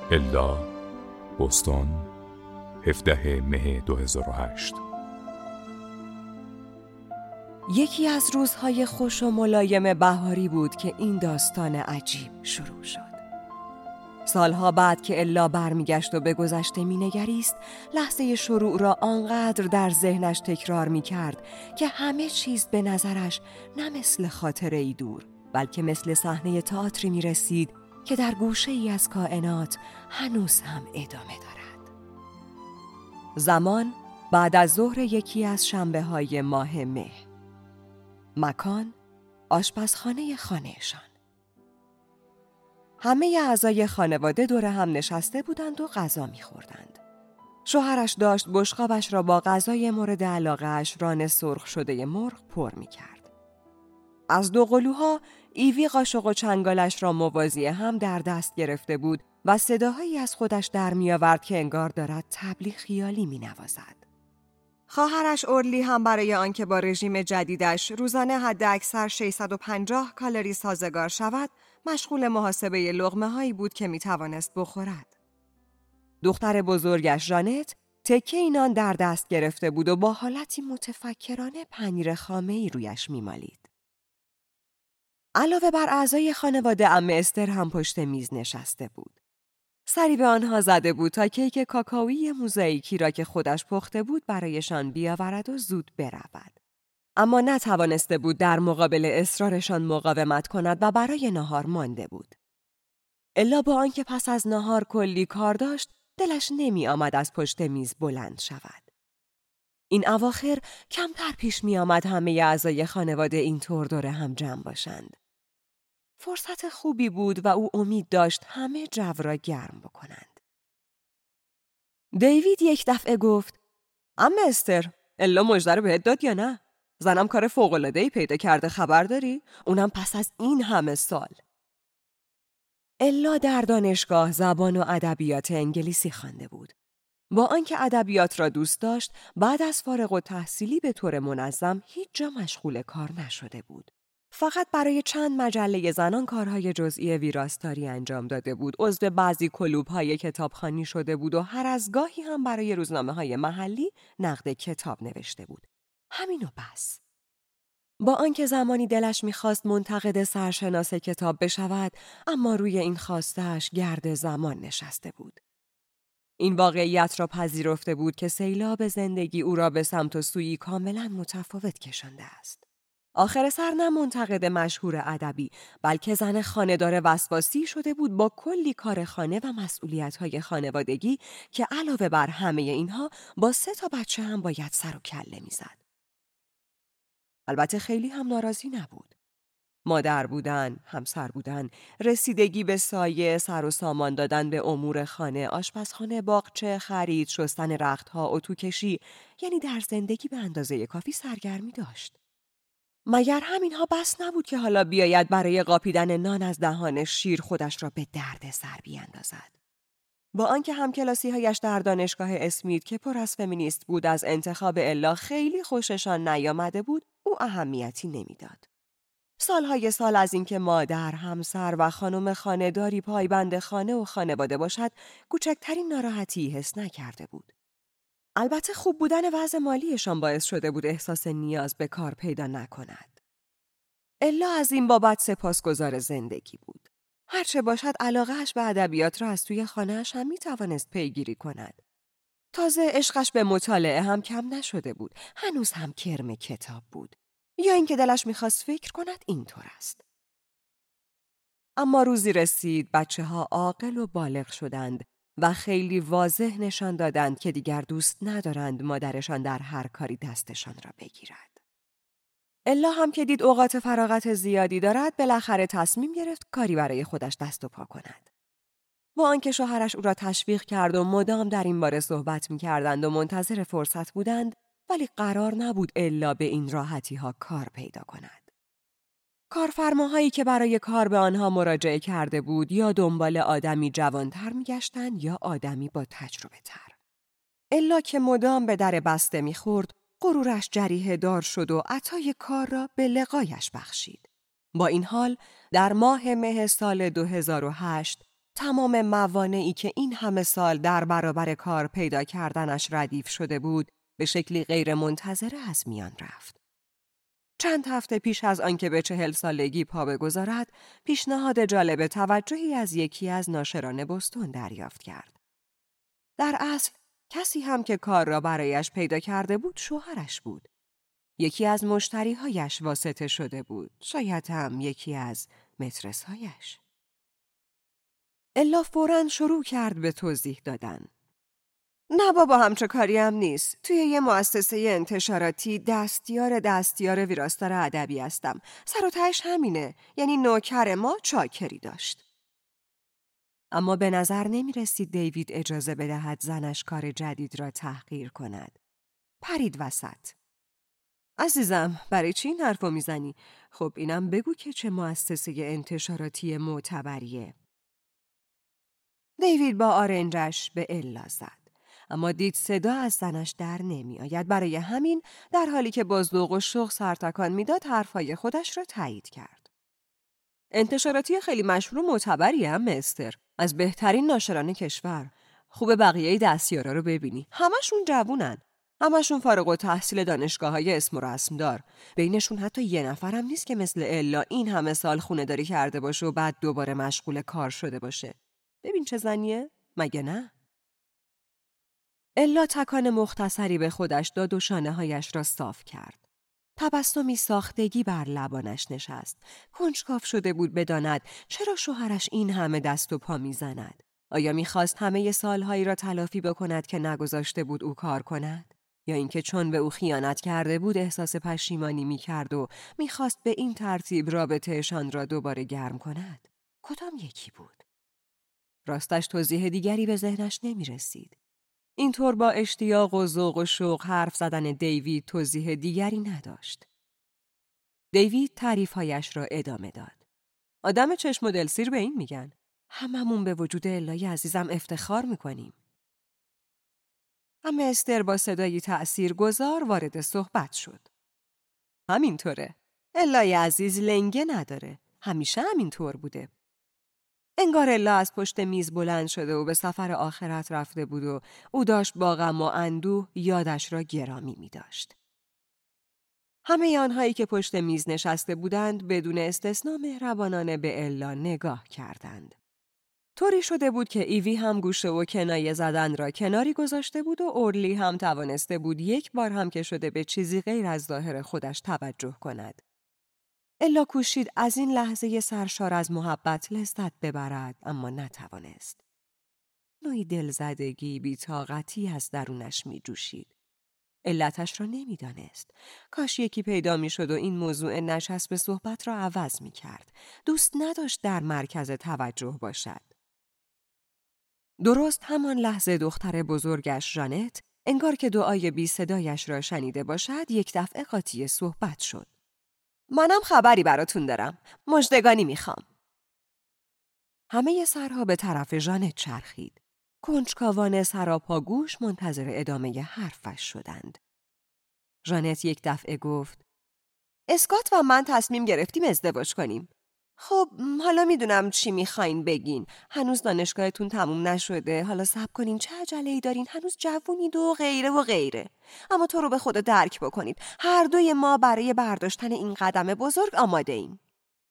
الا، بوستون، 17 مه 2008. یکی از روزهای خوش و ملایم بهاری بود که این داستان عجیب شروع شد. سالها بعد که الا برمیگشت و به گذشته مینگریست، لحظه شروع را آنقدر در ذهنش تکرار میکرد که همه چیز به نظرش نه مثل خاطره‌ای دور، بلکه مثل صحنه تئاتری میرسید که در گوشه‌ای از کائنات هنوز هم ادامه دارد. زمان بعد از ظهر یکی از شنبه‌های ماه مه. مکان آشپزخانه خانه‌شان. همه اعضای خانواده دور هم نشسته بودند و غذا می‌خوردند. شوهرش داشت بشقابش را با غذای مورد علاقه‌اش، ران سرخ شده مرغ، پر می‌کرد. از دو قلوها ایوی قاشق و چنگالش را موازی هم در دست گرفته بود و صداهایی از خودش در می‌آورد که انگار دارد تبلی خیالی می‌نوازد. خواهرش اورلی هم برای آنکه با رژیم جدیدش روزانه حداکثر 650 کالری سازگار شود، مشغول محاسبه لقمه‌هایی بود که می‌توانست بخورد. دختر بزرگش ژانت تکه نان در دست گرفته بود و با حالتی متفکرانه پنیر خامه‌ای رویش می‌مالید. علاوه بر اعضای خانواده، عمه استر هم پشت میز نشسته بود. سری به آنها زده بود تا کیک کاکائویی موزاییکی را که خودش پخته بود برایشان بیاورد و زود برود. اما نتوانسته بود در مقابل اصرارشان مقاومت کند و برای نهار مانده بود. الا با آنکه پس از نهار کلی کار داشت، دلش نمی آمد از پشت میز بلند شود. این اواخر کمتر پیش می آمد همه اعضای خانواده اینطور دور هم جمع باشند. فرصت خوبی بود و او امید داشت همه جو را گرم بکنند. دیوید یک دفعه گفت: عمه استر، الا مژده رو بهت داد یا نه؟ زنم کار فوق‌العاده‌ای پیدا کرده، خبر داری؟ اونم پس از این همه سال. الا در دانشگاه زبان و ادبیات انگلیسی خوانده بود. با آنکه ادبیات را دوست داشت، بعد از فارغ التحصیلی به طور منظم هیچ جا مشغول کار نشده بود. فقط برای چند مجله زنان کارهای جزئی ویراستاری انجام داده بود، عضو بعضی کلوب‌های کتابخوانی شده بود و هر از گاهی هم برای روزنامه‌های محلی نقد کتاب نوشته بود. همین و بس. با آنکه زمانی دلش می‌خواست منتقد سرشناس کتاب بشود، اما روی این خواسته‌اش گرد زمان نشسته بود. این واقعیت را پذیرفته بود که سیلاب زندگی او را به سمت و سویی کاملاً متفاوت کشانده است. آخر سر نه منتقد مشهور ادبی، بلکه زن خانه‌دار وسواسی شده بود با کلی کار خانه و مسئولیت‌های خانوادگی که علاوه بر همه اینها با 3 بچه هم باید سر و کله می‌زد. البته خیلی هم ناراضی نبود. مادر بودن، همسر بودن، رسیدگی به سایه، سر و سامان دادن به امور خانه، آشپزخانه، باغچه، خرید، شستن رختها، اتوکشی، یعنی در زندگی به اندازه کافی سرگرمی داشت. مگر همینها بس نبود که حالا بیاید برای قاپیدن نان از دهان شیر خودش را به درد سر بیاندازد. با آنکه همکلاسی‌هایش در دانشگاه اسمیت که پر از فمینیست بود از انتخاب الا خیلی خوششان نیامده بود، او اهمیتی نمیداد. سالهای سال از اینکه مادر، همسر و خانم خانه‌داری پایبند خانه و خانواده باشد، کوچکترین ناراحتی حس نکرده بود. البته خوب بودن وضع مالیشان باعث شده بود احساس نیاز به کار پیدا نکند. الا از این بابت سپاسگزار زندگی بود. هرچه باشد علاقه‌اش به ادبیات را از توی خانه‌اش هم می‌توانست پیگیری کند. تازه عشقش به مطالعه هم کم نشده بود. هنوز هم کرم کتاب بود. یا اینکه دلش می‌خواست فکر کند اینطور است. اما روزی رسید بچه‌ها عاقل و بالغ شدند و خیلی واضح نشان دادند که دیگر دوست ندارند مادرشان در هر کاری دستشان را بگیرد. الا هم که دید اوقات فراغت زیادی دارد، بالاخره تصمیم گرفت کاری برای خودش دست و پا کند. با آنکه شوهرش او را تشویق کرد و مدام در این باره صحبت می‌کردند و منتظر فرصت بودند، ولی قرار نبود الا به این راحتی‌ها کار پیدا کند. کارفرماهایی که برای کار به آنها مراجعه کرده بود یا دنبال آدمی جوانتر می‌گشتند یا آدمی با تجربه تر. الا که مدام به در بسته می‌خورد، غرورش جریحه دار شد و عطای کار را به لقایش بخشید. با این حال در ماه مه سال 2008 تمام موانعی که این همه سال در برابر کار پیدا کردنش ردیف شده بود، به شکلی غیر منتظره از میان رفت. چند هفته پیش از آنکه به 40 سالگی پا بگذارد، پیشنهاد جالب توجهی از یکی از ناشران بوستون دریافت کرد. در اصل، کسی هم که کار را برایش پیدا کرده بود شوهرش بود. یکی از مشتریهایش واسطه شده بود، شاید هم یکی از مترسهایش. الا فوراً شروع کرد به توضیح دادن. نه بابا، همچه کاری هم نیست. توی یه مؤسسه انتشاراتی دستیار ویراستار ادبی هستم. سر و تهش همینه. یعنی نوکر ما چاکری داشت. اما به نظر نمی رسید دیوید اجازه بدهد زنش کار جدید را تحقیر کند. پرید وسط. عزیزم، برای چی این حرفو میزنی؟ خب اینم بگو که چه مؤسسه انتشاراتی معتبریه. دیوید با آرنجش به الا زد. اما دید صدا از زنش در نمی آید. برای همین در حالی که با ذوق و شوق سرتکان میداد حرفای خودش را تایید کرد. انتشاراتی خیلی مشهور و معتبری هم استر. از بهترین ناشران کشور. خوب بقیه دستیارا رو ببینی. همشون جوونن. همشون فارغ التحصیل دانشگاه‌های اسم و رسمدار. بینشون حتی یه نفرم نیست که مثل الا این همه سال خونه داری کرده باشه و بعد دوباره مشغول کار شده باشه. ببین چه زنیه؟ مگه نه؟ الا تکان مختصری به خودش داد و شانه‌هایش را صاف کرد. تبسمی ساختگی بر لبانش نشست. کنجکاو شده بود بداند چرا شوهرش این همه دست و پا می‌زند. آیا می‌خواست همه سالهایی را تلافی بکند که نگذاشته بود او کار کند؟ یا اینکه چون به او خیانت کرده بود احساس پشیمانی می‌کرد و می‌خواست به این ترتیب رابطه‌شان را دوباره گرم کند؟ کدام یکی بود؟ راستش توضیح دیگری به ذهنش نمی‌رسید. اینطور با اشتیاق و ذوق و شوق حرف زدن دیوید توضیح دیگری نداشت. دیوید تعریف‌هایش را ادامه داد. آدم چشم و دلسیر به این میگن. هممون به وجود الای عزیزم افتخار میکنیم. اما استر با صدایی تأثیرگذار وارد صحبت شد. همینطوره. الای عزیز لنگه نداره. همیشه همینطور بوده. انگار الا از پشت میز بلند شده و به سفر آخرت رفته بود و او داشت با غم و اندوه یادش را گرامی می داشت. همه آنهایی که پشت میز نشسته بودند بدون استثنا مهربانانه به الا نگاه کردند. طوری شده بود که ایوی هم گوشه و کنایه زدن را کناری گذاشته بود و اورلی هم توانسته بود یک بار هم که شده به چیزی غیر از ظاهر خودش توجه کند. الا کوشید از این لحظه سرشار از محبت لذت ببرد، اما نتوانست. نوعی دلزدگی، بی‌طاقتی از درونش می جوشید. علتش را نمیدانست. کاش یکی پیدا می شد و این موضوع نشست به صحبت را عوض می کرد. دوست نداشت در مرکز توجه باشد. درست همان لحظه دختر بزرگش ژانت، انگار که دعای بی صدایش را شنیده باشد، یک دفعه قاطی صحبت شد. منم خبری براتون دارم. مژدگانی میخوام. همه سرها به طرف ژانت چرخید. کنجکاوانه سراپاگوش منتظر ادامه حرفش شدند. ژانت یک دفعه گفت: اسکات و من تصمیم گرفتیم ازدواج کنیم. خب حالا میدونم چی میخواین بگین. هنوز دانشگاهتون تموم نشده. حالا صبر کنین، چه عجله‌ای دارین؟ هنوز جوونید و غیره و غیره. اما تو رو به خدا درک بکنید. هر دوی ما برای برداشتن این قدم بزرگ آماده ایم.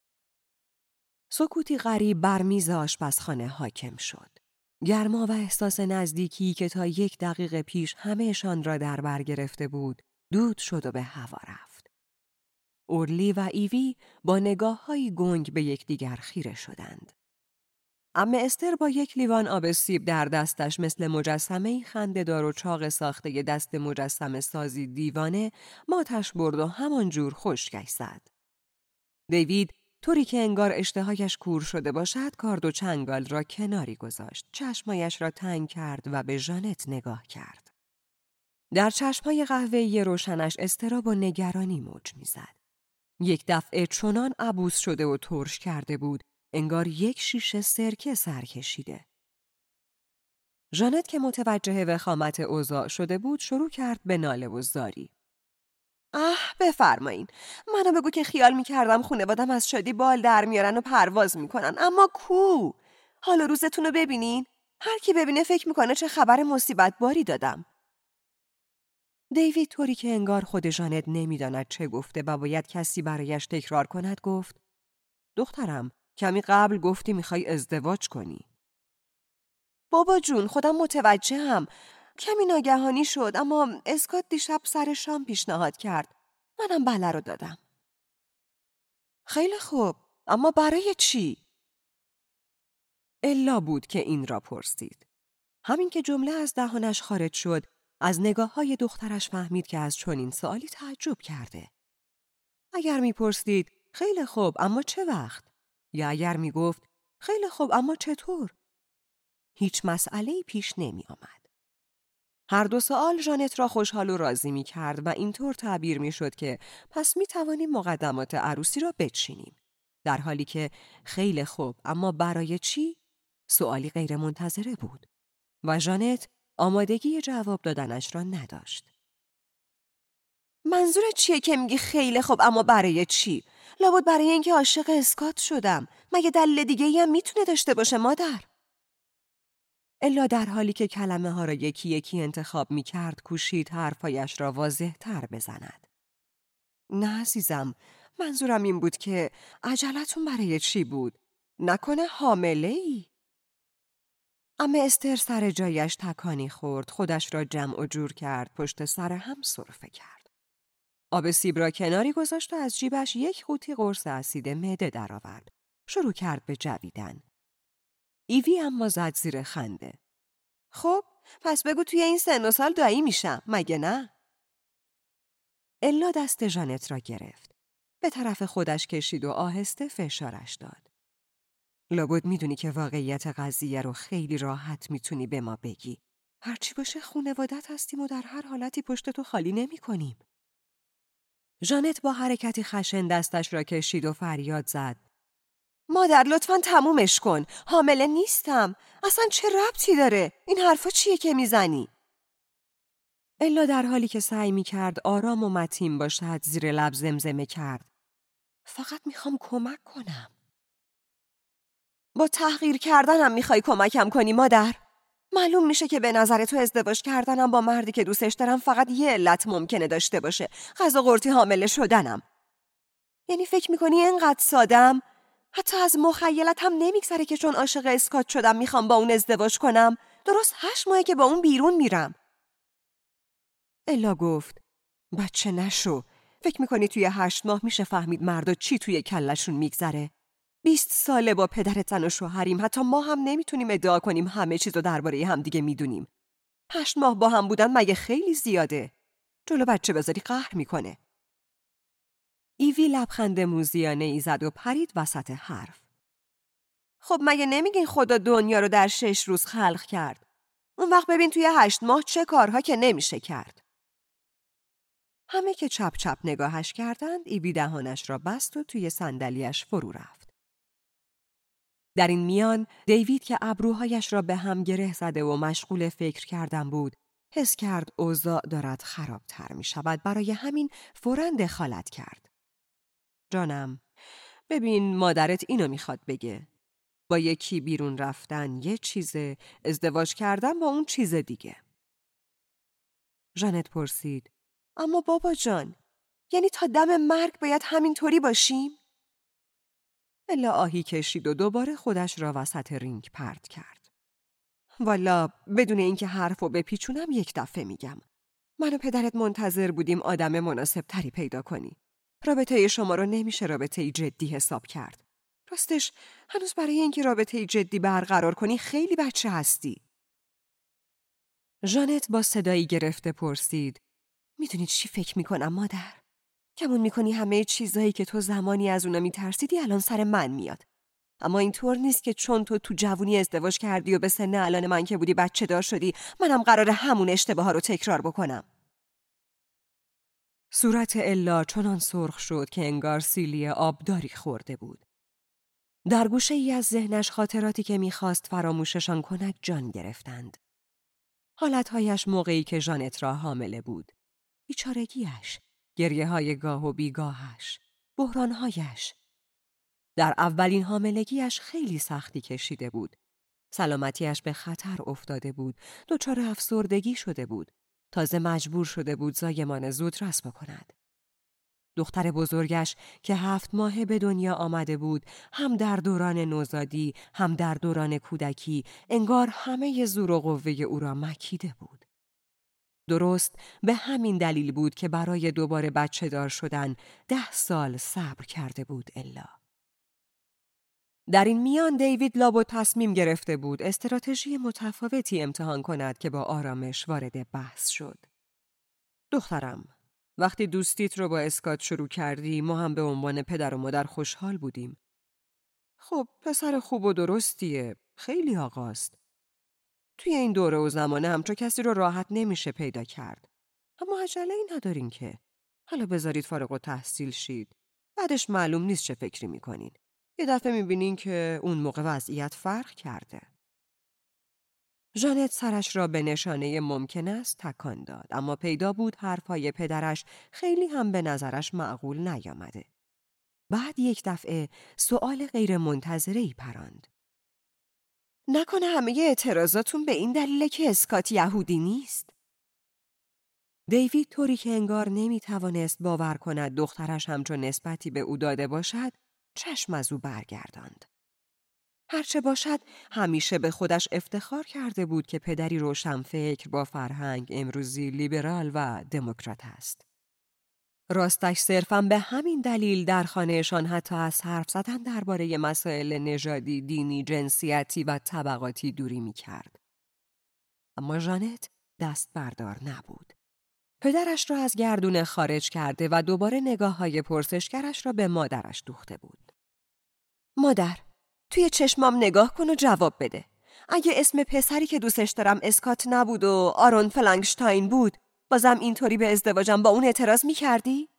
سکوتی غریب بر میز آشپزخانه حاکم شد. گرما و احساس نزدیکی که تا 1 دقیقه پیش همه‌شان را در بر گرفته بود، دود شد و به هوا رفت. اورلی و ایوی با نگاه‌هایی گنگ به یکدیگر خیره شدند. عمه استر با 1 لیوان آب سیب در دستش مثل مجسمه‌ای خنده‌دار و چاق ساخته دست مجسمه سازی دیوانه ماتش برد و همان جور خشکش زد. دیوید طوری که انگار اشتهایش کور شده باشد کارد و چنگال را کناری گذاشت. چشمایش را تنگ کرد و به ژانت نگاه کرد. در چشمای قهوه‌ای روشنش اضطراب و نگرانی موج می‌زد. یک دفعه چنان عبوس شده و ترش کرده بود انگار 1 شیشه سرکه سر کشیده. ژانت که متوجه وخامت اوضاع شده بود شروع کرد به ناله و زاری. بفرمایین. منو بگو که خیال میکردم خانوادم از شادی بال در میارن و پرواز میکنن، اما کو؟ حال و روزتون رو ببینین. هر کی ببینه فکر میکنه چه خبر مصیبت باری دادم. دیوید طوری که انگار خود ژانت نمیداند چه گفته و باید کسی برایش تکرار کند گفت: دخترم، کمی قبل گفتی میخوای ازدواج کنی. بابا جون، خودم متوجهم. کمی ناگهانی شد، اما اسکات دیشب سر شام پیشنهاد کرد. منم بله رو دادم. خیلی خوب، اما برای چی؟ الا بود که این را پرسید. همین که جمله از دهانش خارج شد، از نگاه‌های دخترش فهمید که از چنین سوالی تعجب کرده. اگر می‌پرسید خیلی خوب اما چه وقت؟ یا اگر می‌گفت خیلی خوب اما چطور؟ هیچ مسئله‌ای پیش نمی‌آمد. هر دو سوال ژانت را خوشحال و راضی می‌کرد و اینطور تعبیر می‌شد که پس می‌توانیم مقدمات عروسی را بچینیم. در حالی که خیلی خوب اما برای چی؟ سوالی غیرمنتظره بود و ژانت آمادگی جواب دادنش را نداشت. منظور چیه که میگی خیلی خوب اما برای چی؟ لابد برای اینکه عاشق اسکات شدم. مگه دلیل دیگه‌ای هم میتونه داشته باشه مادر؟ الا در حالی که کلمه ها را یکی یکی انتخاب میکرد کوشید حرفایش را واضح تر بزند. نه عزیزم، منظورم این بود که عجلتون برای چی بود؟ نکنه حامله‌ای؟ اما استر سر جایش تکانی خورد، خودش را جمع و جور کرد، پشت سر هم سرفه کرد. آب سیب را کناری گذاشت و از جیبش یک قوطی قرص اسید معده درآورد. شروع کرد به جویدن. ایوی اما زد زیر خنده. خب، پس بگو توی این سن و سال دایی میشم، مگه نه؟ الا دست ژانت را گرفت. به طرف خودش کشید و آهسته فشارش داد. لابد میدونی که واقعیت قضیه رو خیلی راحت میتونی به ما بگی. هرچی باشه خونوادت هستیم و در هر حالتی پشت تو خالی نمی کنیم. ژانت با حرکتی خشن دستش را کشید و فریاد زد. مادر لطفاً تمومش کن. حامله نیستم. اصلا چه ربطی داره؟ این حرفا چیه که میزنی؟ الا در حالی که سعی میکرد آرام و متین باشد زیر لب زمزمه کرد. فقط میخوام کمک کنم. با تحقیر کردنم میخوای کمکم کنی مادر؟ معلوم میشه که به نظر تو ازدواج کردنم با مردی که دوستش دارم فقط یه علت ممکنه داشته باشه. غذا قورتی حامله شدنم. یعنی فکر میکنی اینقدر سادم؟ حتی از مخیلت هم نمیگذره که چون عاشق اسکات شدم میخوام با اون ازدواج کنم. درست 8 ماهه که با اون بیرون میرم. الا گفت بچه نشو. فکر میکنی توی 8 ماه میشه فهمید مردا چی توی کلشون میگذره؟ 20 ساله با پدرت زن و شوهریم. حتی ما هم نمیتونیم ادعا کنیم همه چیزو درباره هم دیگه میدونیم. 8 ماه با هم بودن مگه خیلی زیاده؟ جلو بچه بذاری قهر میکنه. ایوی لبخند موزیانه ای زد و پرید وسط حرف. خب مگه نمیگین خدا دنیا رو در 6 روز خلق کرد؟ اون وقت ببین توی 8 ماه چه کارها که نمیشه کرد. همه که چپ چپ نگاهش کردند، ایوی دهانش را بست و توی صندلیاش فرو رفت. در این میان دیوید که ابروهایش را به هم گره زده و مشغول فکر کردن بود، حس کرد اوضاع دارد خرابتر می شود. برای همین فوراً دخالت کرد. جانم، ببین مادرت اینو میخواد بگه. با یکی بیرون رفتن یه چیزه، ازدواج کردن با اون چیز دیگه. ژانت پرسید اما بابا جان، یعنی تا دم مرگ باید همینطوری باشیم؟ الا آهی کشید و دوباره خودش را وسط رینگ پرت کرد. والا بدون اینکه حرفو بپیچونم یک دفعه میگم. من و پدرت منتظر بودیم آدم مناسب تری پیدا کنی. رابطه شما رو نمیشه رابطه جدی حساب کرد. راستش هنوز برای اینکه رابطه جدی برقرار کنی خیلی بچه هستی. ژانت با صدایی گرفته پرسید میدونی چی فکر میکنم مادر؟ کمون میکنی همه چیزایی که تو زمانی از اونا میترسیدی الان سر من میاد. اما اینطور نیست که چون تو جوونی ازدواج کردی و به سن الان من که بودی بچه دار شدی منم قراره همون اشتباها رو تکرار بکنم. صورت الا چنان سرخ شد که انگار سیلی آبداری خورده بود. در گوشه ای از ذهنش خاطراتی که میخواست فراموششان کند جان گرفتند. حالتهایش موقعی که ژانت را حامله بود. بیچارگیش، گریه‌های گاه و بیگاهش، بحرانهایش. در اولین حاملگیش خیلی سختی کشیده بود. سلامتیش به خطر افتاده بود، دچار افسردگی شده بود. تازه مجبور شده بود زایمان زودرس بکند. دختر بزرگش که 7 ماهه به دنیا آمده بود، هم در دوران نوزادی، هم در دوران کودکی، انگار همه زور و قوه او را مکیده بود. درست به همین دلیل بود که برای دوباره بچه دار شدن 10 سال صبر کرده بود الا. در این میان دیوید لابد تصمیم گرفته بود استراتژی متفاوتی امتحان کند که با آرامش وارد بحث شد. دخترم، وقتی دوستیت رو با اسکات شروع کردی ما هم به عنوان پدر و مادر خوشحال بودیم. خب پسر خوب و درستیه، خیلی آقاست. توی این دوره و زمانه همچون کسی رو راحت نمیشه پیدا کرد. اما عجله‌ای ندارین که. حالا بذارید فارغ التحصیل شید. بعدش معلوم نیست چه فکری میکنین. یه دفعه میبینین که اون موقع وضعیت فرق کرده. ژانت سرش را به نشانه ممکن است تکان داد، اما پیدا بود حرفهای پدرش خیلی هم به نظرش معقول نیامده. بعد یک دفعه سؤال غیر منتظره‌ای پراند. نکنه همه اعتراضاتون به این دلیله که اسکات یهودی نیست؟ دیوید طوری که انگار نمیتوانست باور کند دخترش همچون نسبتی به او داده باشد، چشم از او برگرداند. هرچه باشد همیشه به خودش افتخار کرده بود که پدری روشنفکر با فرهنگ امروزی لیبرال و دموکرات است. راستش صرفاً به همین دلیل در خانهشان حتی از حرف زدن درباره مسائل نژادی، دینی، جنسیتی و طبقاتی دوری می‌کرد. اما ژانت دست بردار نبود. پدرش را از گردونه خارج کرده و دوباره نگاه‌های پرسشگرش را به مادرش دوخته بود. مادر، توی چشمام نگاه کن و جواب بده. اگه اسم پسری که دوستش دارم اسکات نبود و آرون فلانگشتاین بود، بازم اینطوری به ازدواجم با اون اعتراض می‌کردی؟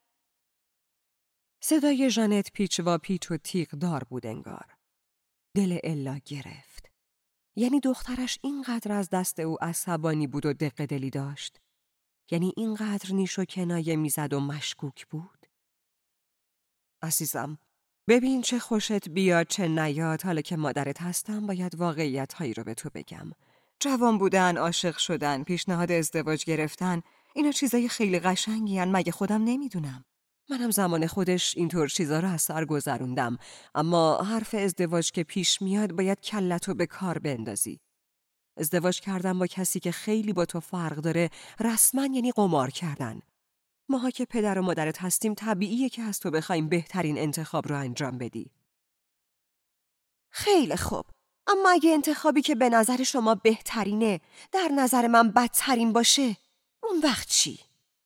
صدای ژانت پیچ و پیچ و تیغ دار بود انگار. دل الا گرفت. یعنی دخترش اینقدر از دست او عصبانی بود و دق دلی داشت. یعنی اینقدر نیش و کنایه میزد و مشکوک بود. عزیزم، ببین چه خوشت بیاد چه نیاد، حالا که مادرت هستم باید واقعیت هایی رو به تو بگم. جوان بودن، عاشق شدن، پیشنهاد ازدواج گرفتن، اینا چیزای خیلی قشنگی هن، مگه خودم نمیدونم. منم زمان خودش اینطور چیزا رو از سر گذروندم، اما حرف ازدواج که پیش میاد باید کلتو به کار بندازی. ازدواج کردن با کسی که خیلی با تو فرق داره رسما یعنی قمار کردن. ماها که پدر و مادرت هستیم طبیعیه که از تو بخوایم بهترین انتخاب رو انجام بدی. خیلی خوب، اما اگه انتخابی که به نظر شما بهترینه در نظر من بدترین باشه، اون وقت چی؟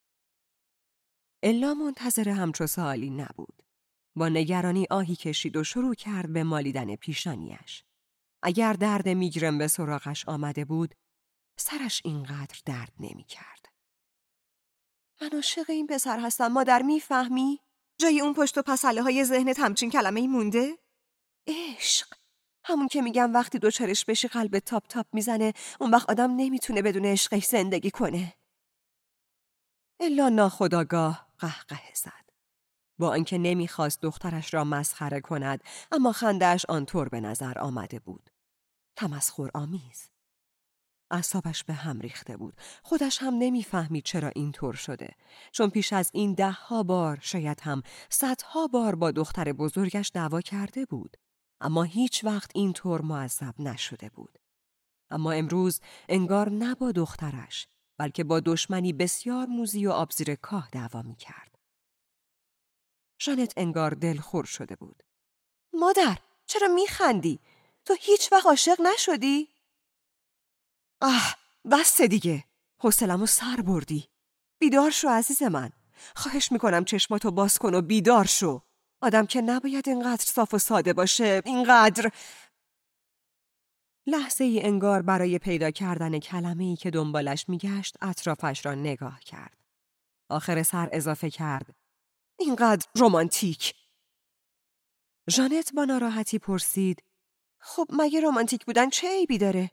الا منتظر همچو سوالی نبود. با نگرانی آهی کشید و شروع کرد به مالیدن پیشانیش. اگر درد میگرن به سراغش آمده بود، سرش اینقدر درد نمی کرد. من عاشق این پسر هستم، مادر میفهمی؟ جای اون پشت و پسله های ذهنت همچین کلمه ای مونده؟ عشق، همون که میگم وقتی دوچارش بشی قلبت تاپ تاپ میزنه، اون وقت آدم نمیتونه بدون عشقش زندگی کنه. الا ناخودآگاه قهقه زد. با آنکه نمیخواست دخترش را مسخره کند، اما خنده‌اش آنطور به نظر آمده بود. تمسخرآمیز. اعصابش به هم ریخته بود. خودش هم نمیفهمید چرا اینطور شده. چون پیش از این 10 بار، شاید هم 100 بار با دختر بزرگش دعوا کرده بود. اما هیچ وقت اینطور معذب نشده بود. اما امروز انگار نه با دخترش، بلکه با دشمنی بسیار موذی و آبزیر کاه دعوا می‌کرد. ژانت انگار دلخور شده بود. مادر، چرا میخندی؟ تو هیچ وقت عاشق نشدی؟ بس دیگه. حوصله‌مو سر بردی. بیدار شو عزیز من. خواهش میکنم چشماتو باز کن و بیدار شو. آدم که نباید اینقدر صاف و ساده باشه، اینقدر. لحظه ای انگار برای پیدا کردن کلمه‌ای که دنبالش میگشت اطرافش را نگاه کرد. آخر سر اضافه کرد. اینقدر رمانتیک. ژانت با ناراحتی پرسید. خب مگه رمانتیک بودن چه عیبی داره؟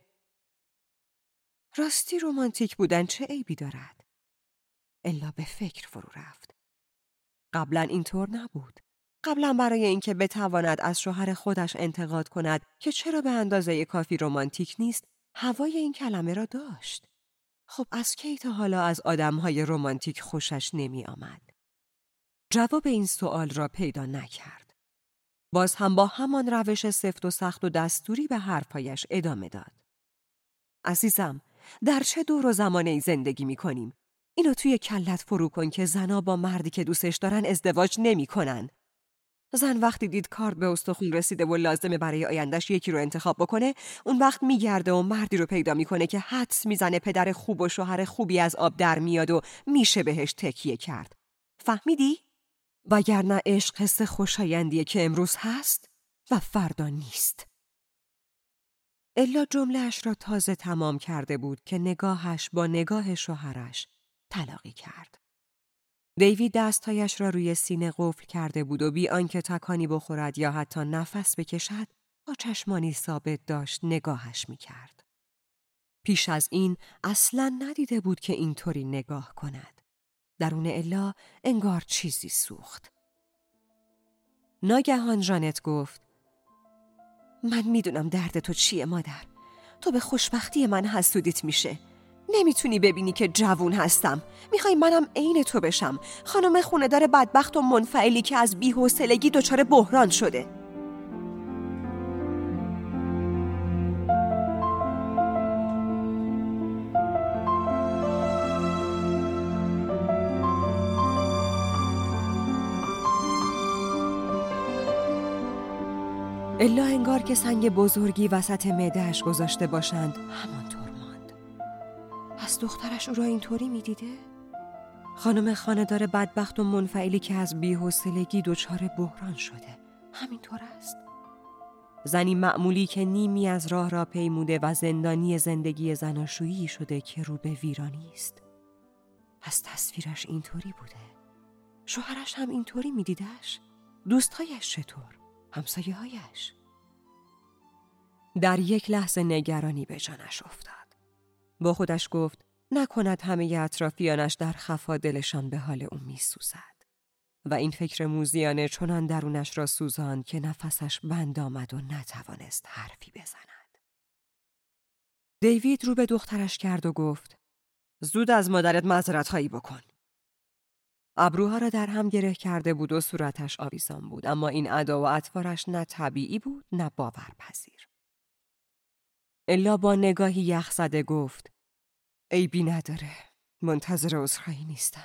راستی رمانتیک بودن چه عیبی دارد؟ الا به فکر فرو رفت. قبلا اینطور نبود. قبلا برای اینکه بتواند از شوهر خودش انتقاد کند که چرا به اندازه کافی رمانتیک نیست، هوای این کلمه را داشت. خب از کی تا حالا از آدم‌های رمانتیک خوشش نمی آمد؟ جواب این سوال را پیدا نکرد. باز هم با همان روش سفت و سخت و دستوری به حرفایش ادامه داد. عزیزم، در چه دور و زمانه‌ای زندگی می‌کنیم؟ اینو توی کلت فرو کن که زنا با مردی که دوستش دارن ازدواج نمی‌کنن. زن وقتی دید کارت به استخون رسیده و لازمه برای آیندهش یکی رو انتخاب بکنه، اون وقت میگرده و مردی رو پیدا میکنه که حدس میزنه پدر خوب و شوهر خوبی از آب در میاد و میشه بهش تکیه کرد. فهمیدی؟ وگرنه عشق حس خوشایندیه که امروز هست و فردا نیست. الا جمله‌اش را تازه تمام کرده بود که نگاهش با نگاه شوهرش تلاقی کرد. دیوید دستایش را روی سینه قفل کرده بود و بی آنکه تکانی بخورد یا حتی نفس بکشد، با چشمانی ثابت داشت نگاهش می‌کرد. پیش از این اصلاً ندیده بود که اینطوری نگاه کند. درون الا انگار چیزی سوخت. ناگهان ژانت گفت: من میدونم درد تو چیه مادر. تو به خوشبختی من حسودیت میشه. نمیتونی ببینی که جوون هستم. میخوای منم عین تو بشم، خانم خونه‌دار بدبخت و منفعلی که از بی‌حوصلگی دچار بحران شده. الا انگار که سنگ بزرگی وسط معده‌اش گذاشته باشند همانطور ماند. پس دخترش او را اینطوری میدیده؟ خانم خانه‌دار بدبخت و منفعلی که از بی‌حوصلگی دچار بحران شده همینطور است؟ زنی معمولی که نیمی از راه را پیموده و زندانی زندگی زناشویی شده که رو به ویرانی است. پس تصویرش اینطوری بوده. شوهرش هم اینطوری میدیدش؟ دوستایش چطور؟ همسایه‌هایش؟ در یک لحظه نگرانی به جانش افتاد. با خودش گفت نکند همه اطرافیانش در خفا دلشان به حال او می‌سوزد. و این فکر موذیانه چنان درونش را سوزاند که نفسش بند آمد و نتوانست حرفی بزند. دیوید رو به دخترش کرد و گفت: زود از مادرت معذرت‌خواهی بکن. ابروها را در هم گره کرده بود و صورتش آویزان بود، اما این ادا و اطوارش نه طبیعی بود نه باورپذیر. الا با نگاهی یخ زده گفت: عیبی نداره، منتظر عذرخواهی نیستم.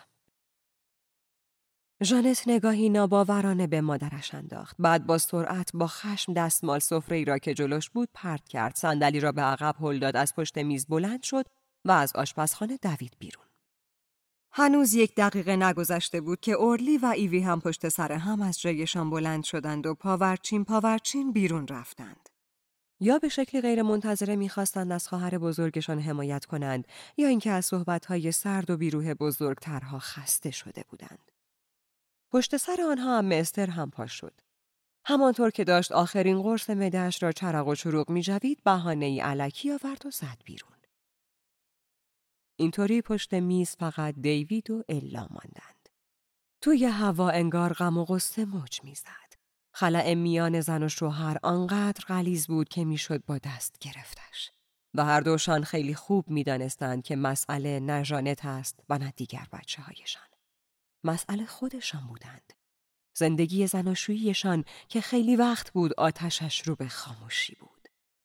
ژانت نگاهی ناباورانه به مادرش انداخت. بعد با سرعت با خشم دستمال سفره‌ای را که جلوش بود پرت کرد، صندلی را به عقب هل داد، از پشت میز بلند شد و از آشپزخانه دوید بیرون. هنوز 1 دقیقه نگذشته بود که اورلی و ایوی هم پشت سر هم از جایشان بلند شدند و پاورچین بیرون رفتند. یا به شکلی غیر منتظره می‌خواستند از خواهر بزرگشان حمایت کنند، یا اینکه از صحبت‌های سرد و بیروح بزرگترها خسته شده بودند. پشت سر آنها عمه استر هم پاش شد. همانطور که داشت آخرین قرص معده‌اش را چرق و چروق می‌جوید، بهانه‌ای الکی آورد و زد بیرون. اینطوری پشت میز فقط دیوید و الا ماندند. توی هوا انگار غم و غصه موج می‌زد. خلأ میان زن و شوهر آنقدر غلیظ بود که میشد با دست گرفتش. و هر دوشان خیلی خوب می‌دانستند که مسئله نه ژانت است و نه دیگر بچه‌هایشان. مسئله خودشان بودند. زندگی زناشوییشان که خیلی وقت بود آتشش رو به خاموشی بود.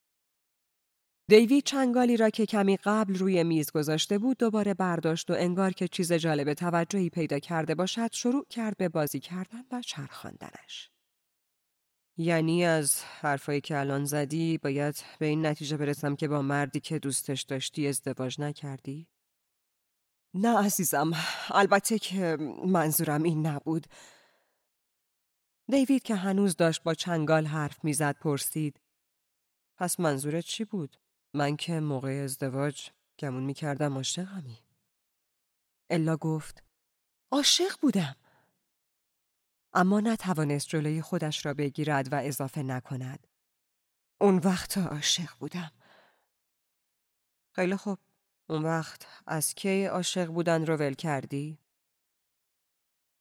دیوید چنگالی را که کمی قبل روی میز گذاشته بود دوباره برداشت و انگار که چیز جالب توجهی پیدا کرده باشد شروع کرد به بازی کردن و چرخاندنش. یعنی از حرفایی که الان زدی باید به این نتیجه برسم که با مردی که دوستش داشتی ازدواج نکردی؟ نه عزیزم، البته که منظورم این نبود. دیوید که هنوز داشت با چنگال حرف میزد پرسید: پس منظورت چی بود؟ من که موقع ازدواج گمون میکردم عاشقمی. الا گفت: عاشق بودم. اما نتوانست جلوی خودش را بگیرد و اضافه نکند: اون وقت عاشق بودم. خیلی خوب، اون وقت از کی عاشق بودن رو ول کردی؟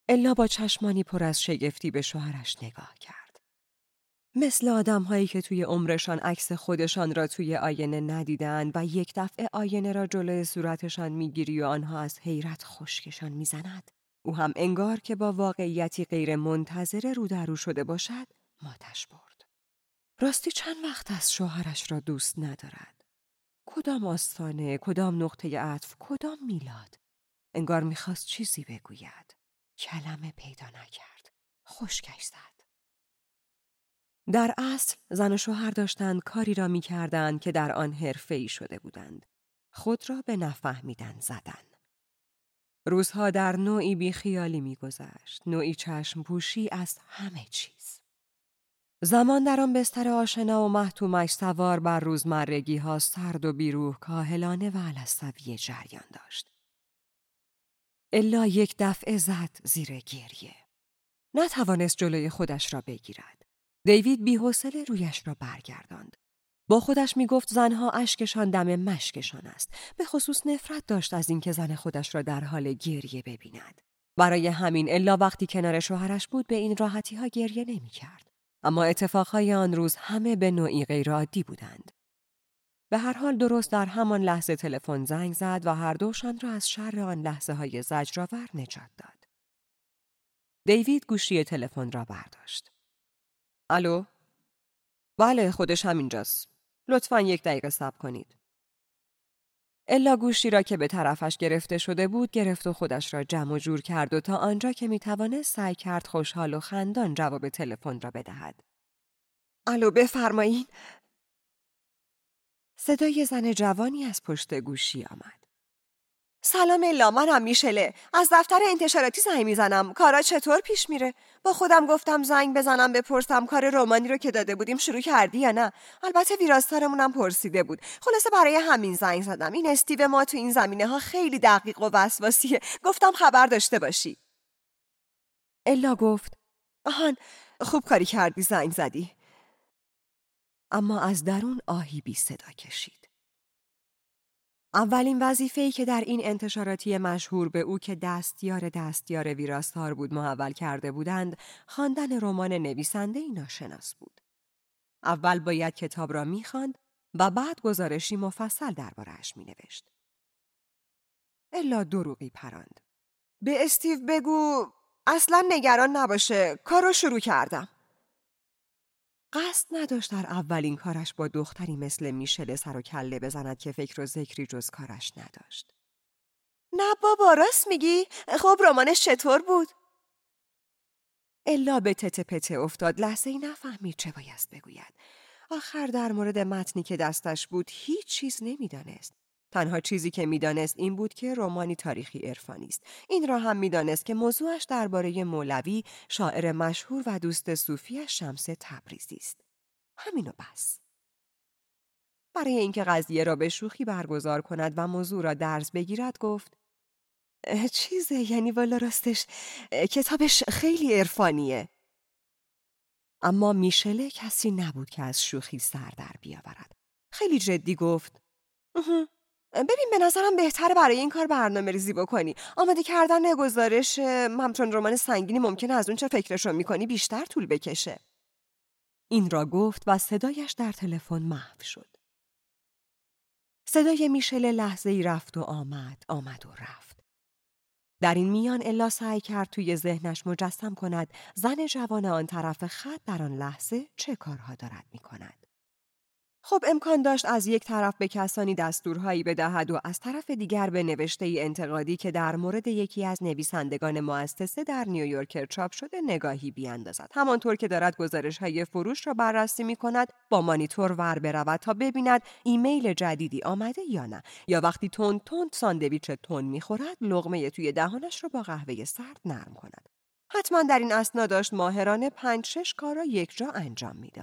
الا با چشمانی پر از شگفتی به شوهرش نگاه کرد. مثل آدم‌هایی که توی عمرشان عکس خودشان را توی آینه ندیدند و یک دفعه آینه را جلوی صورتشان میگیری و آنها از حیرت خشکشان میزند. او هم انگار که با واقعیتی غیر منتظره رو در رو شده باشد، ماتش برد. راستی چند وقت از شوهرش را دوست ندارد؟ کدام آستانه، کدام نقطه عطف، کدام میلاد؟ انگار میخواست چیزی بگوید. کلمه پیدا نکرد. خشکش زد. در اصل زن و شوهر داشتند کاری را میکردند که در آن حرفه‌ای شده بودند. خود را به نفهمیدن زدن. روزها در نوعی بیخیالی میگذشت، نوعی چشم پوشی از همه چیز. زمان در آن بستر آشنا و محتومش سوار بر روزمرگی ها سرد و بیروح کاهلانه و علسویه جریان داشت. الا یک دفعه زد زیر گریه. نتوانست جلوی خودش را بگیرد. دیوید بی‌حوصله رویش را برگرداند. با خودش میگفت زنها اشکشان دم مشکشان است. به خصوص نفرت داشت از اینکه زن خودش را در حال گریه ببیند. برای همین الا وقتی کنار شوهرش بود به این راحتی ها گریه نمی کرد. اما اتفاقهای آن روز همه به نوعی غیرعادی بودند. به هر حال درست در همان لحظه تلفن زنگ زد و هر دوشان را از شر آن لحظه های زجرآور نجات داد. دیوید گوشی تلفن را برداشت. الو؟ بله خودش همینجاست. لطفاً 1 دقیقه صبر کنید. الا گوشی را که به طرفش گرفته شده بود گرفت و خودش را جمع و جور کرد و تا آنجا که میتوانست سعی کرد خوشحال و خندان جواب تلفن را بدهد. الو بفرمایین. صدای زن جوانی از پشت گوشی آمد. سلام الا، منم میشله. از دفتر انتشاراتی زنگ میزنم. کارا چطور پیش میره؟ با خودم گفتم زنگ بزنم بپرسم کار رمانی رو که داده بودیم شروع کردی یا نه. البته ویراستارمونم پرسیده بود. خلاصه برای همین زنگ زدم. این استیو ما تو این زمینه ها خیلی دقیق و وسواسیه. گفتم خبر داشته باشی. الا گفت آهان خوب کاری کردی زنگ زدی. اما از درون آهی بی صدا کشید. اولین وظیفه‌ای که در این انتشاراتی مشهور به او که دستیار ویراستار بود محول کرده بودند، خواندن رمان نویسنده‌ای ناشناس بود. اول باید کتاب را می‌خواند و بعد گزارشی مفصل درباره‌اش می‌نوشت. الا دروغی پراند. به استیو بگو اصلاً نگران نباشه، کارو شروع کردم. قصد نداشت در اولین کارش با دختری مثل میشل سر و کله بزند که فکر و ذکری جز کارش نداشت. نه بابا راست میگی؟ خب رمانش چطور بود؟ الا به تته پته افتاد، لحظه‌ای نفهمید چه بایست بگوید. آخر در مورد متنی که دستش بود هیچ چیز نمیدانست. تنها چیزی که میدانست این بود که رمانی تاریخی عرفانی است. این را هم میدانست که موضوعش درباره مولوی، شاعر مشهور و دوست صوفیش شمس تبریزی است. همینو بس. برای اینکه قضیه را به شوخی برگزار کند و موضوع را درس بگیرد گفت یعنی والا راستش کتابش خیلی عرفانیه. اما میشله کسی نبود که از شوخی سر در بیاورد. خیلی جدی گفت ببین به نظرم بهتره برای این کار برنامه ریزی بکنی. آماده کردن گزارش همچون رمان سنگینی ممکنه از اون چه فکرشو میکنی بیشتر طول بکشه. این را گفت و صدایش در تلفن محو شد. صدای میشله لحظه‌ای رفت و آمد و رفت. در این میان الا سعی کرد توی ذهنش مجسم کند زن جوان آن طرف خط در آن لحظه چه کارها دارد میکند. خب امکان داشت از یک طرف به کسانی دستورهایی بدهد و از طرف دیگر به نوشته‌ای انتقادی که در مورد یکی از نویسندگان مؤسسه در نیویورکر چاپ شده نگاهی بیاندازد. همانطور که دارد گزارش‌های فروش را بررسی می‌کند با مانیتور ور برود تا ببیند ایمیل جدیدی آمده یا نه، یا وقتی تند ساندویچ تون می‌خورد لقمه توی دهانش را با قهوه سرد نرم کند. حتما در این اثنا داشت ماهرانه 5-6 کار را یک جا انجام می‌داد.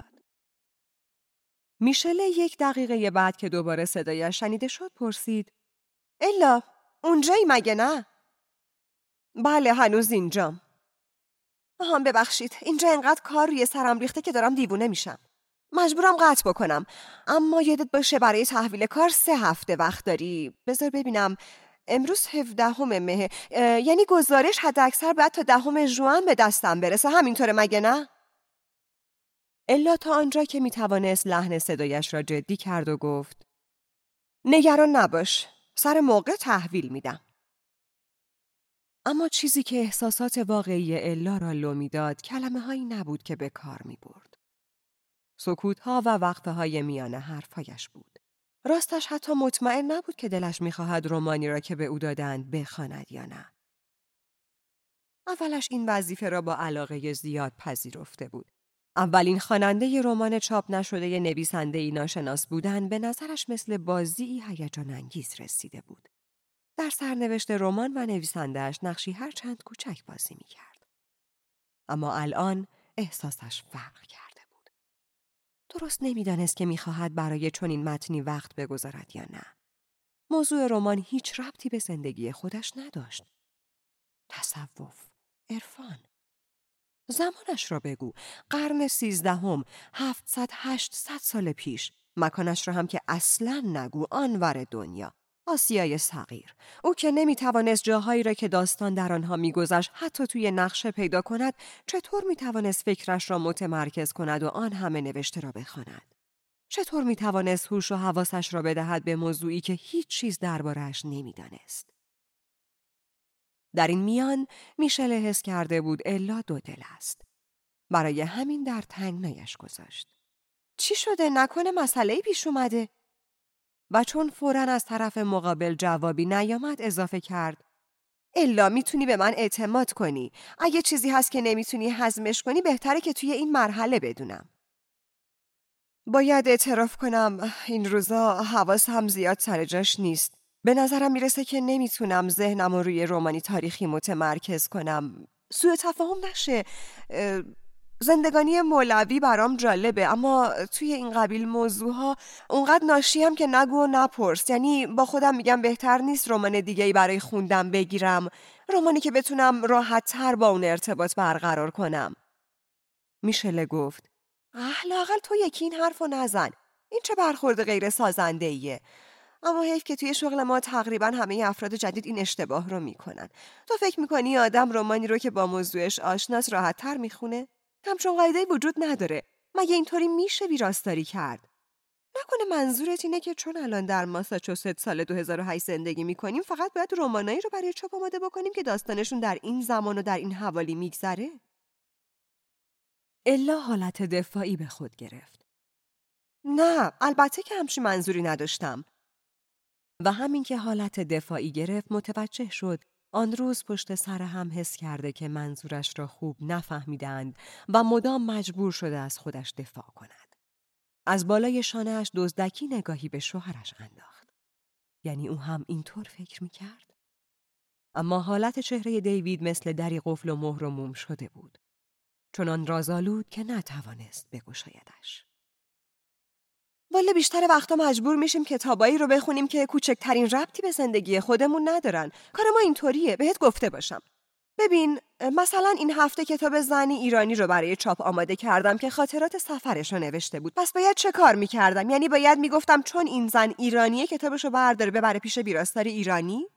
میشله 1 دقیقه بعد که دوباره صدایش شنیده شد پرسید الا اونجایی مگه نه؟ بله هنوز اینجام. ببخشید اینجا انقدر کار روی سرم ریخته که دارم دیوونه میشم. مجبورم قطع بکنم. اما یادت باشه برای تحویل کار 3 هفته وقت داری. بذار ببینم امروز 17 مه، یعنی گزارش حد اکثر باید تا 10 ژوئن به دستم برسه، همینطوره مگه نه؟ الا تا آنجا که میتوانست لحن صدایش را جدی کرد و گفت نگران نباش، سر موقع تحویل میدم. اما چیزی که احساسات واقعی الا را لو میداد کلمه هایی نبود که به کار می برد. سکوت ها و وقفه های میان حرفهایش بود. راستش حتی مطمئن نبود که دلش میخواهد رمانی را که به او دادند بخواند یا نه. اولش این وظیفه را با علاقه زیاد پذیرفته بود. اولین خواننده رمان چاپ نشده نویسنده‌ای ناشناس بودن به نظرش مثل بازی‌ای هیجان انگیز رسیده بود. در سرنوشت رمان و نویسنده‌اش نقشی هر چند کوچک بازی می‌کرد. اما الان احساسش فرق کرده بود. درست نمی‌دانست که می‌خواهد برای چنین متنی وقت بگذارد یا نه. موضوع رمان هیچ ربطی به زندگی خودش نداشت. تصوف، عرفان. زمانش را بگو، قرن 13، 700-800 سال پیش. مکانش را هم که اصلاً نگو، آنور دنیا. آسیای صغیر. او که نمیتوانست جاهایی را که داستان در آنها میگذشت حتی توی نقشه پیدا کند، چطور میتوانست فکرش را متمرکز کند و آن همه نوشته را بخواند؟ چطور میتوانست هوش و حواسش را بدهد به موضوعی که هیچ چیز درباره‌اش نمیدانست؟ در این میان میشل حس کرده بود الا دو دل است. برای همین در تنگنایش گذاشت. چی شده؟ نکنه مسئله‌ای پیش اومده؟ و چون فوراً از طرف مقابل جوابی نیامد اضافه کرد الا میتونی به من اعتماد کنی. اگه چیزی هست که نمیتونی هضمش کنی بهتره که توی این مرحله بدونم. باید اعتراف کنم این روزا حواسم زیاد سر جاش نیست. به نظرم میرسه که نمیتونم ذهنم رو روی رمانی تاریخی متمرکز کنم. سوء تفاهم نشه. زندگانی مولوی برام جالبه، اما توی این قبیل موضوعها اونقدر ناشیم که نگو و نپرس. یعنی با خودم میگم بهتر نیست رمان دیگه‌ای برای خوندن بگیرم، رمانی که بتونم راحت تر با اون ارتباط برقرار کنم. میشله گفت لااقل تو یکی این حرفو نزن. این چه برخورد غیر سازنده‌ایه. اما حیف که توی شغل ما تقریبا همه افراد جدید این اشتباه رو میکنن. تو فکر میکنی آدم رمانی رو که با موضوعش آشناس راحت تر میخونه؟ همچون قاعده‌ای وجود نداره. مگه اینطوری میشه ویراستاری کرد؟ نکنه منظورت اینه که چون الان در ماساچوست سال 2008 زندگی میکنیم فقط باید رمانایی رو برای چاپ آماده بکنیم که داستانشون در این زمان و در این حوالی میگذره؟ الا حالت دفاعی به خود گرفت. نه، البته که همچین منظوری نداشتم. و همین که حالت دفاعی گرفت متوجه شد آن روز پشت سر هم حس کرده که منظورش را خوب نفهمیدند و مدام مجبور شده از خودش دفاع کند. از بالای شانه‌اش دزدکی نگاهی به شوهرش انداخت. یعنی او هم اینطور فکر می‌کرد؟ اما حالت چهره دیوید مثل دری قفل و مهر و موم شده بود. چنان رازآلود که نتوانست بگشایدش. والا بیشتر وقتا مجبور میشیم کتابایی رو بخونیم که کوچکترین ربطی به زندگی خودمون ندارن. کار ما اینطوریه، بهت گفته باشم. ببین، مثلا این هفته کتاب زنی ایرانی رو برای چاپ آماده کردم که خاطرات سفرش رو نوشته بود. پس باید چه کار میکردم؟ یعنی باید میگفتم چون این زن ایرانیه کتابش رو برداره ببره پیش ویراستار ایرانی؟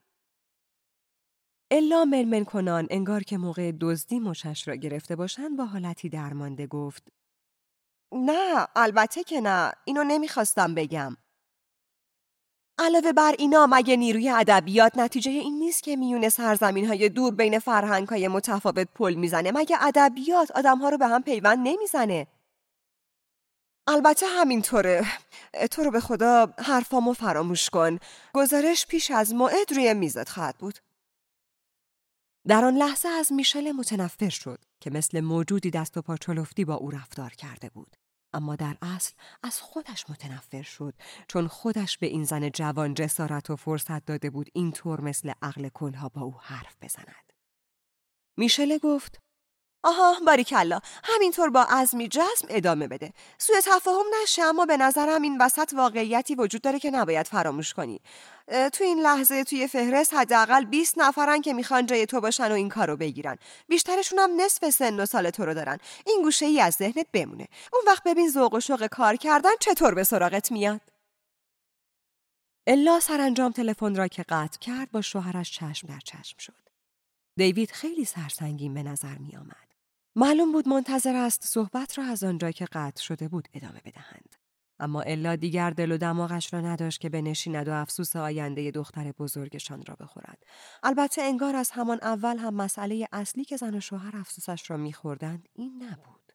الا ململ کنان انگار که موقع دزدی مچش را گرفته باشند با حالتی درمانده گفت نه، البته که نه. اینو نمیخواستم بگم. علاوه بر اینا مگه نیروی ادبیات نتیجه این نیست که میونه سرزمین‌های دور بین فرهنگ‌های متفاوت پل میزنه؟ مگه ادبیات آدم‌ها رو به هم پیوند نمیزنه؟ البته همینطوره. تو رو به خدا حرفامو فراموش کن. گزارش پیش از موعد روی میزت خواهد بود. در آن لحظه از میشل متنفر شد که مثل موجودی دست و پا چلفتی با او رفتار کرده بود. اما در اصل از خودش متنفر شد، چون خودش به این زن جوان جسارت و فرصت داده بود اینطور مثل عقل کلها با او حرف بزند. میشله گفت آها، باریکلا، همینطور با عزمی جزم ادامه بده. سوء تفاهم نشه، اما به نظرم این وسط واقعیتی وجود داره که نباید فراموش کنی. تو این لحظه توی فهرست حداقل 20 نفرن که میخوان جای تو باشن و این کارو بگیرن. بیشترشون هم نصف سن و سال تو رو دارن. این گوشه ای از ذهنت بمونه. اون وقت ببین ذوق و شوق کار کردن چطور به سراغت میاد. الا سرانجام تلفن را که قطع کرد با شوهرش چشم در چشم شد. دیوید خیلی سرسنگین به نظر می آمد. معلوم بود منتظر است صحبت را از آنجا که قطع شده بود ادامه بدهند. اما الا دیگر دل و دماغش را نداشت که بنشیند و افسوس آینده دختر بزرگشان را بخورد. البته انگار از همان اول هم مسئله اصلی که زن و شوهر افسوسش را می‌خوردند این نبود.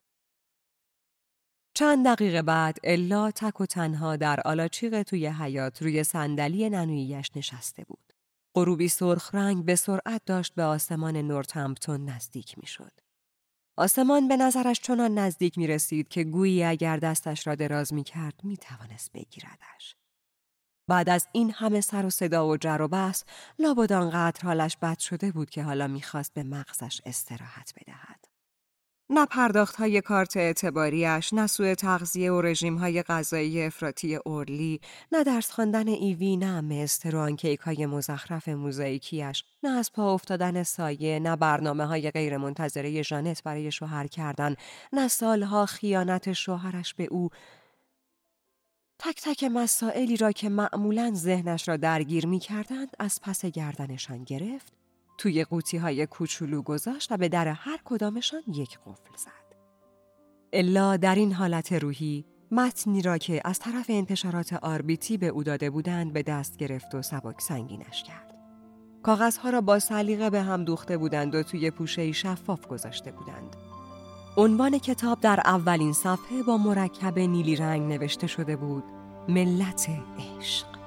چند دقیقه بعد الا تک و تنها در آلاچیق توی حیاط روی صندلی ننویی‌اش نشسته بود. غروبی سرخ رنگ به سرعت داشت به آسمان نورتهمپتون نزدیک می‌شد. آسمان به نظرش چنان نزدیک می رسید که گویی اگر دستش را دراز می کرد می توانست بگیردش. بعد از این همه سر و صدا و جر و بحث لابد آنقدر حالش بد شده بود که حالا می خواست به مغزش استراحت بدهد. نه پرداخت‌های کارت اعتباریش، نه سوء تغذیه و رژیم‌های غذایی افراطی اورلی، نه درس خواندن ایوی، نه مستران کیک‌های مزخرف موزاییکیش، نه از پا افتادن سایه، نه برنامه‌های غیرمنتظره ژانت برای شوهر کردن، نه سالها خیانت شوهرش به او. تک تک مسائلی را که معمولاً ذهنش را درگیر می‌کردند از پس گردنشان گرفت، توی قوطی‌های کوچولو گذاشت و به در هر کدامشان یک قفل زد. الا در این حالت روحی متنی را که از طرف انتشارات آربیتی به او داده بودند به دست گرفت و سبک سنگینش کرد. کاغذها را با سلیقه به هم دوخته بودند و توی پوشه‌ای شفاف گذاشته بودند. عنوان کتاب در اولین صفحه با مرکب نیلی رنگ نوشته شده بود: ملت عشق.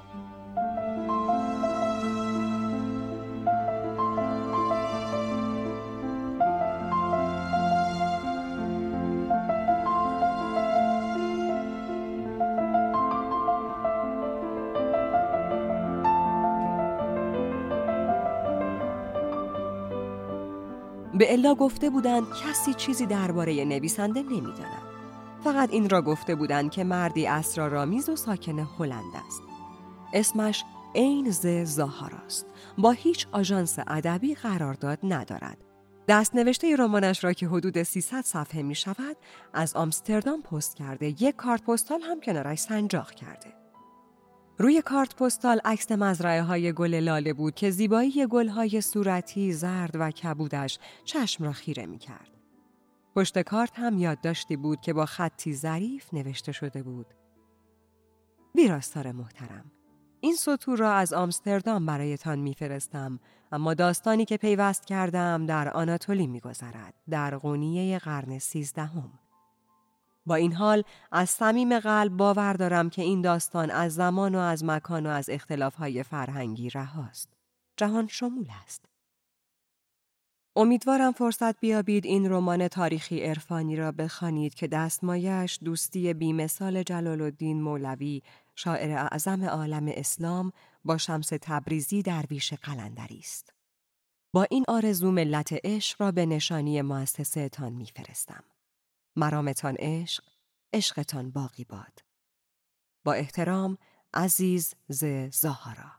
به الا گفته بودند کسی چیزی درباره نویسنده نمی‌داند. فقط این را گفته بودند که مردی اسرارآمیز و ساکن هلند است. اسمش عین ز زاهاراست. با هیچ آژانس ادبی قرارداد ندارد. دست‌نوشته رمانش را که حدود 300 صفحه می‌شود از آمستردام پست کرده. یک کارت پستال هم کنارش سنجاق کرده. روی کارت پستال عکس مزرعه‌های گل لاله بود که زیبایی گل‌های صورتی زرد و کبودش چشم را خیره می‌کرد. پشت کارت هم یادداشتی بود که با خطی ظریف نوشته شده بود: ویراستار محترم، این سطور را از آمستردام برایتان می‌فرستم، اما داستانی که پیوست کردم در آناتولی می‌گذرد، در قونیه قرن 13. با این حال از صمیم قلب باور دارم که این داستان از زمان و از مکان و از اختلاف‌های فرهنگی رهاست. جهان شمول است. امیدوارم فرصت بیابید این رمان تاریخی عرفانی را بخوانید که دستمایه‌اش دوستی بی‌مثال جلال الدین مولوی، شاعر اعظم عالم اسلام، با شمس تبریزی درویش قلندری است. با این آرزو ملت عشق را به نشانی مؤسسه تان می‌فرستم. مرامتان عشق، عشقتان باقی باد. با احترام، عزیز ز زاهارا.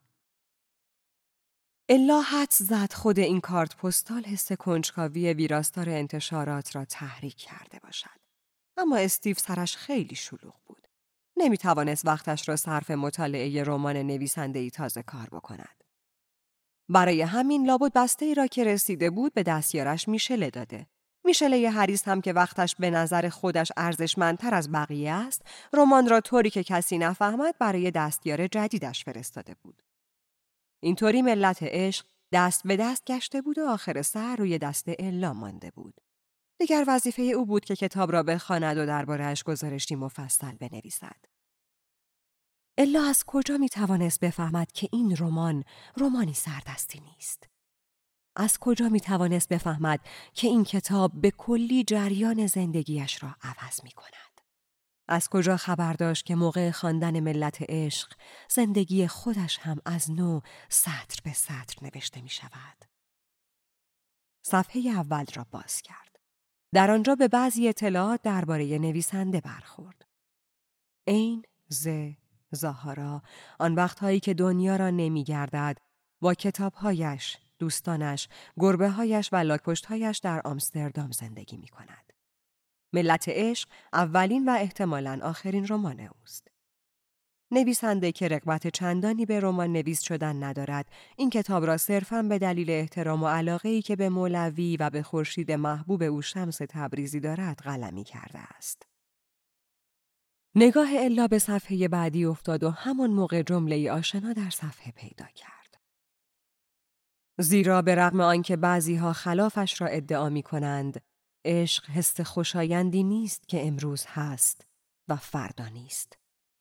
الا حدس زد خود این کارت پستال حس کنجکاوی ویراستار انتشارات را تحریک کرده باشد. اما استیو سرش خیلی شلوغ بود. نمیتوانست وقتش را صرف مطالعه رمان نویسنده‌ای تازه کار بکند. برای همین لابد بسته‌ای را که رسیده بود به دستیارش میشله داده. میشله حریص هم که وقتش به نظر خودش ارزشمندتر از بقیه است، رمان را طوری که کسی نفهمد برای دستیار جدیدش فرستاده بود. اینطوری ملت عشق دست به دست گشته بود و آخر سر روی دست الا مانده بود. دیگر وظیفه او بود که کتاب را بخواند و درباره‌اش گزارشی مفصل بنویسد. الا از کجا میتوانست بفهمد که این رمانی سردستی نیست؟ از کجا میتوانست بفهمد که این کتاب به کلی جریان زندگیش را عوض میکند؟ از کجا خبر داشت که موقع خواندن ملت عشق زندگی خودش هم از نو سطر به سطر نوشته می شود؟ صفحه اول را باز کرد. در آنجا به بعضی اطلاعات درباره نویسنده برخورد. عین ز زاهارا آن وقتهایی که دنیا را نمی گردد با کتابهایش، دوستانش، گربه‌هایش و لاک‌پشت‌هایش در آمستردام زندگی می کند. ملت عشق اولین و احتمالاً آخرین رمان اوست. نویسنده که رغبت چندانی به رمان نویس شدن ندارد، این کتاب را صرفاً به دلیل احترام و علاقه‌ای که به مولوی و به خورشید محبوب او شمس تبریزی دارد قلمی کرده است. نگاه الا به صفحه بعدی افتاد و همان موقع جمله‌ای آشنا در صفحه پیدا کرد. زیرا به رغم آنکه بعضی‌ها خلافش را ادعا می‌کنند، عشق حس خوشایندی نیست که امروز هست و فردا نیست.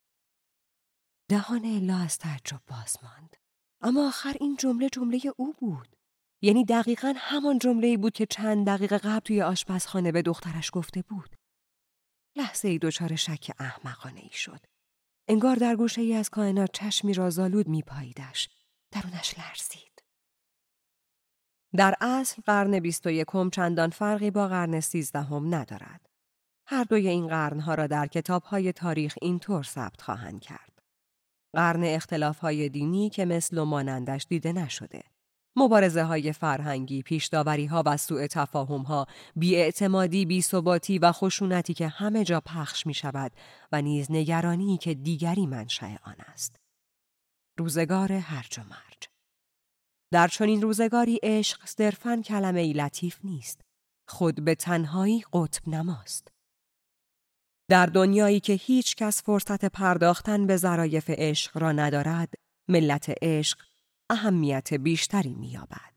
دهان الا از تعجب باز ماند. اما آخر این جمله او بود. یعنی دقیقاً همان جمله‌ای بود که چند دقیقه قبل توی آشپزخانه به دخترش گفته بود. لحظه‌ای دچار شک احمقانه‌ای شد. انگار در گوشه‌ای از کائنات چشمی رازآلود می‌پاییدش. درونش لرزید. در اصل قرن 21 چندان فرقی با قرن 13 ندارد. هر دوی این قرنها را در کتاب‌های تاریخ اینطور ثبت خواهند کرد. قرن اختلاف‌های دینی که مثل و مانندش دیده نشده. مبارزه‌های فرهنگی، پیش‌داوری‌ها و سوء تفاهم‌ها، بی‌اعتمادی، بی‌ثباتی و خشونتی که همه جا پخش می‌شود و نیز نگرانی که دیگری منشأ آن است. روزگار هرج و مرج. در چنین روزگاری عشق صرفاً کلمه‌ای لطیف نیست. خود به تنهایی قطب نماست. در دنیایی که هیچ کس فرصت پرداختن به ظرایف عشق را ندارد، ملت عشق اهمیت بیشتری می‌یابد.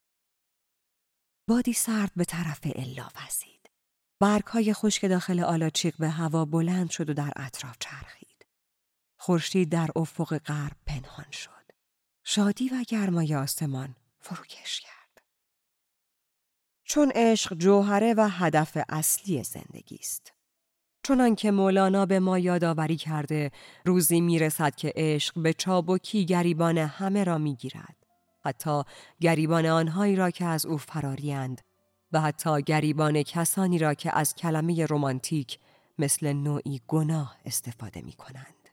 بادی سرد به طرف الا وزید. برگ‌های خشک داخل آلاچیق به هوا بلند شد و در اطراف چرخید. خورشید در افق غرب پنهان شد. شادی و گرمای آسمان فروکش کرد. چون عشق جوهره و هدف اصلی زندگی است. چنان که مولانا به ما یادآوری کرده، روزی میرسد که عشق به چابکی گریبان همه را میگیرد، حتی گریبان آنهایی را که از او فراریند و حتی گریبان کسانی را که از کلمه رمانتیک مثل نوعی گناه استفاده میکنند.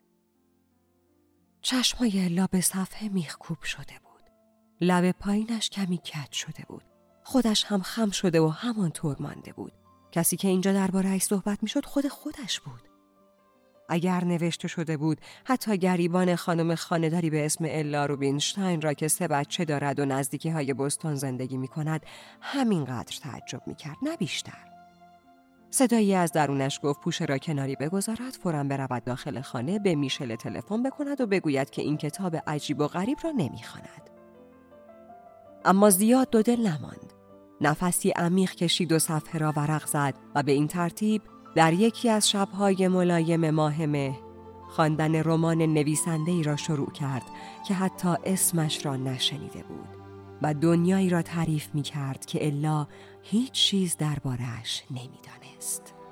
چشمای الا به صفحه میخکوب شده بود. لب پایینش کمی کج شده بود. خودش هم خم شده و همانطور مانده بود. کسی که اینجا درباره‌اش صحبت میشد خودش بود. اگر نوشته شده بود حتی گریبان خانم خانه‌داری به اسم الا روبینشتاین را که 3 بچه دارد و نزدیکی‌های بوستون زندگی می‌کند همینقدر تعجب می‌کرد، نه بیشتر. صدایی از درونش گفت پوشه را کناری بگذارد، فوراً برود داخل خانه، به میشل تلفن بکند و بگوید که این کتاب عجیب و غریب را نمی‌خواند. اما زیاد دو دل نماند. نفسی عمیق کشید و صفحه را ورق زد و به این ترتیب در یکی از شب‌های ملایم ماه مه خواندن رمان نویسنده‌ای را شروع کرد که حتی اسمش را نشنیده بود و دنیایی را تعریف می‌کرد که الا هیچ چیز درباره‌اش نمی‌دانست.